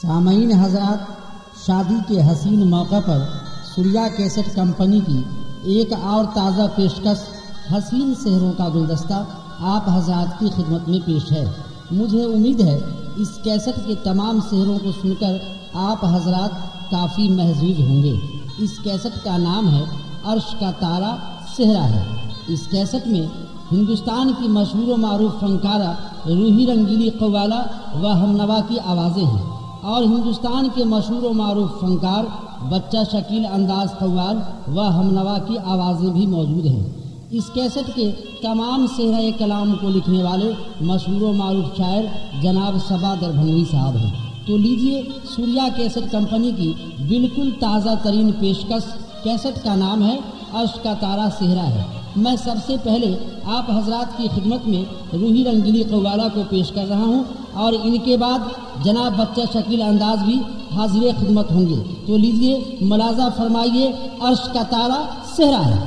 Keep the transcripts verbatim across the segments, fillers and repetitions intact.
सामईन हजरात, शादी के हसीन मौका पर सूर्या कैसेट कंपनी की एक और ताज़ा पेशकश हसीन शहरों का गुलदस्ता आप हजरात की खिदमत में पेश है। मुझे उम्मीद है इस कैसेट के तमाम शहरों को सुनकर आप हजरात काफ़ी महजूज होंगे। इस कैसेट का नाम है अर्श का तारा सेहरा है। इस कैसेट में हिंदुस्तान की मशहूर मारूफ फनकारा रूही रंगीली कव्वाला व हमनवा की आवाज़ें हैं और हिंदुस्तान के मशहूर मारूफ फनकार बच्चा शकील अंदाज कव्वाल व हमनवा की आवाज़ें भी मौजूद हैं। इस कैसेट के तमाम सेहरा कलाम को लिखने वाले मशहूर मारूफ शायर जनाब सबा दरभंगी साहब हैं। तो लीजिए सूर्या कैसेट कंपनी की बिल्कुल ताज़ा तरीन पेशकश। कैसेट का नाम है अर्श का तारा सेहरा है। मैं सबसे पहले आप हजरात की खिदमत में रूही रंगीली कव्वाला को पेश कर रहा हूं और इनके बाद जनाब बच्चा शकील अंदाज भी हाजिर खिदमत होंगे। तो लीजिए मुलाजा फरमाइए, अर्श का तारा सेहरा है।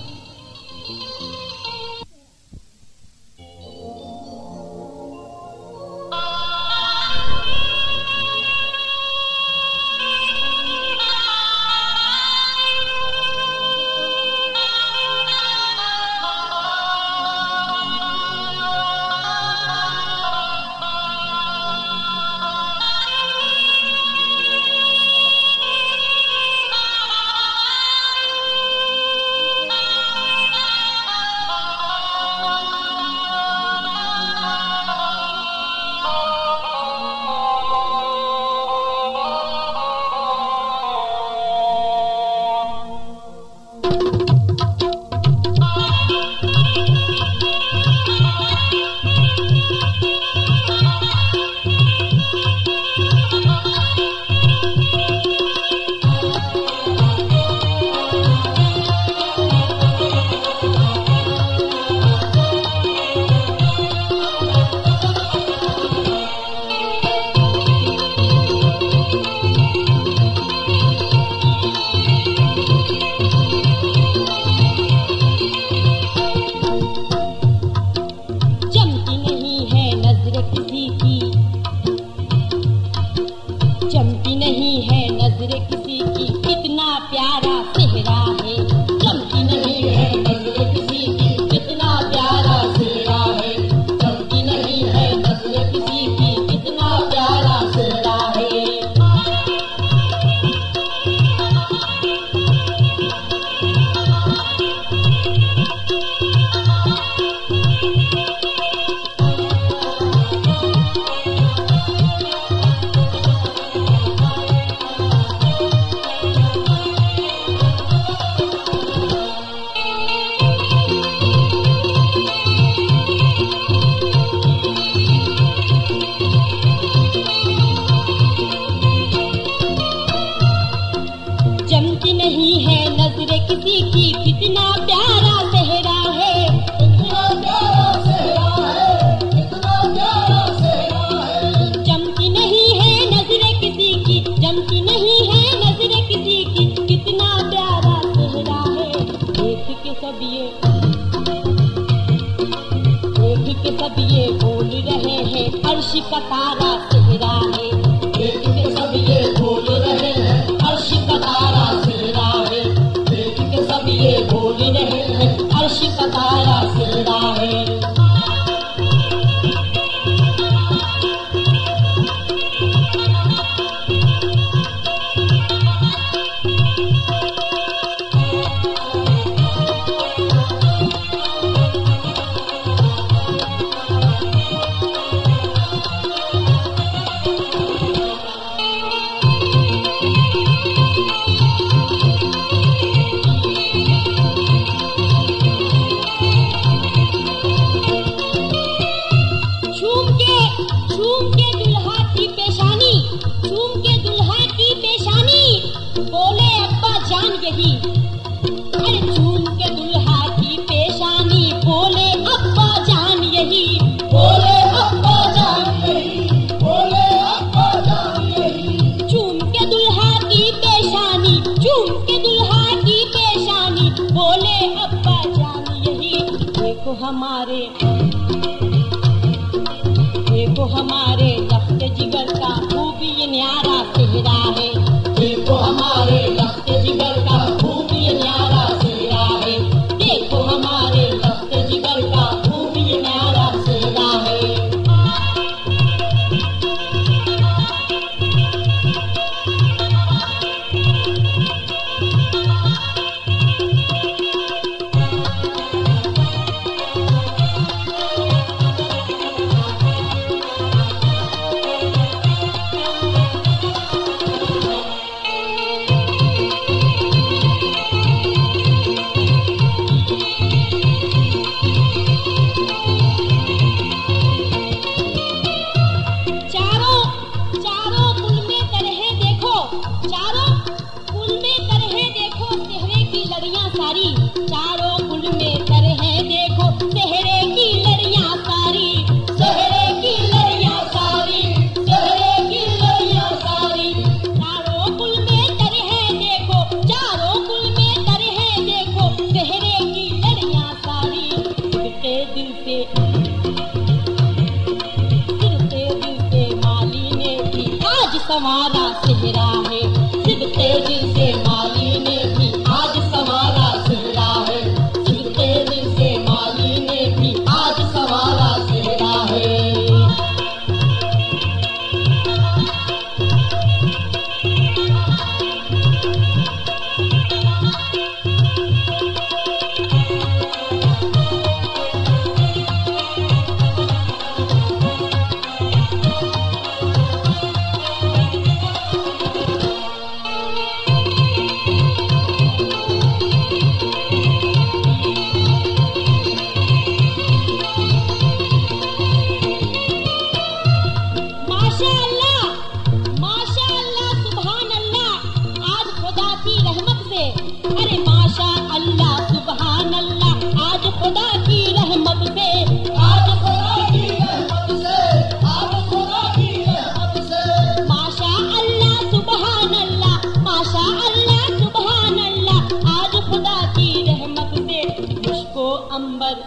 अर्श का तारा सेहरा है, देख के सब ये बोल रहे हैं। अर्श का तारा सेहरा है, देख के सब ये बोल रहे हैं। अर्श का तारा सेहरा है। देखो हमारे देखो हमारे लफ्ज़ जिगर का खूब ये न्यारा संवारा सेहरा है। सिद्के दिल से माली ने भी आज संवारा सेहरा है। सिद्के दिल से माली ने भी आज संवारा सेहरा है। अरे माशा अल्लाह सुभान अल्लाह आज खुदा की रहमत से, आज खुदा की रहमत से, आज खुदा की रहमत से। माशा अल्लाह सुभान अल्लाह, माशा अल्लाह सुभान अल्लाह आज खुदा की रहमत से। खुशबू अंबर,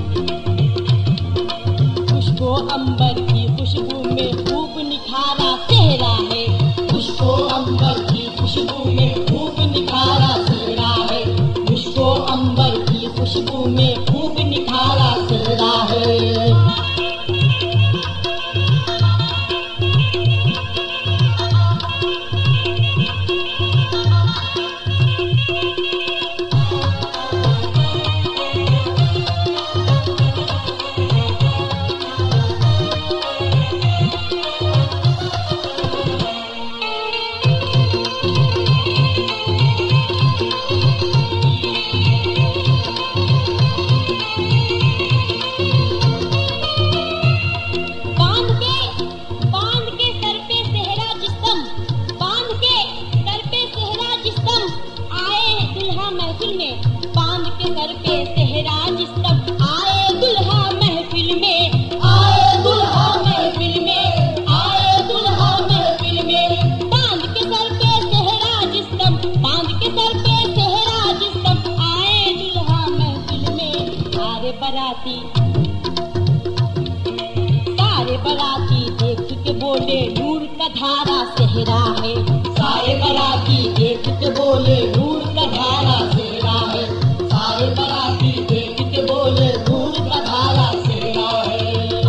खुशबू अंबर की खुशबू में खूब निखारा सेहरा है। खुशबू अंबर की खुशबू में खूब निखारा सेहरा है। खुशबू अंबर की खुशबू में खूब निखारा सेहरा है। बांध के सर पे सेहरा जिस्म आए दुल्हा महफिल में, आए दुल्हा महफिल में, आए दुल्हा महफिल में। बांध के सर पे सेहरा जिस्म, बांध के सर पे सेहरा जिस्म आए दुल्हा महफिल में। सारे बराती, सारे बराती देख के बोले नूर का धारा सेहरा है। सारे बराती देख के बोले नूर का धारा सेहरा है। सारे बराती देख के बोले नूर का धारा सेहरा है।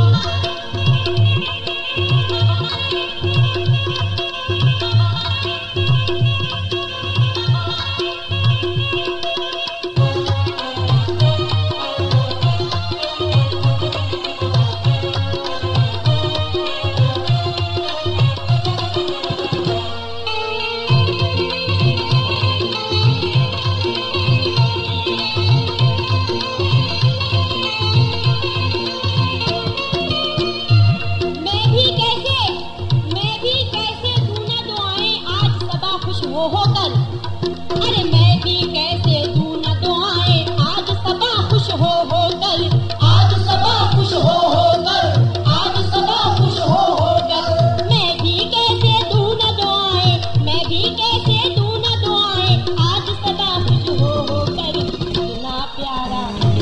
वो होकर, अरे मैं भी कैसे दूं न दुआएं आज सबा खुश हो होकर, आज सबा खुश हो होकर, आज सबा खुश हो होकर। मैं भी कैसे दूं न दुआएं, मैं भी कैसे दूं न दुआएं आज सबा खुश हो होकर। कितना प्यारा,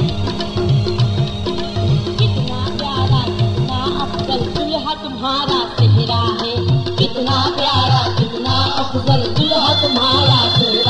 कितना प्यारा, कितना अफजल दुल्हा तुम्हारा सेहरा है। कितना प्यारा, कितना अफजल दुल्हा तुम्हारा सेहरा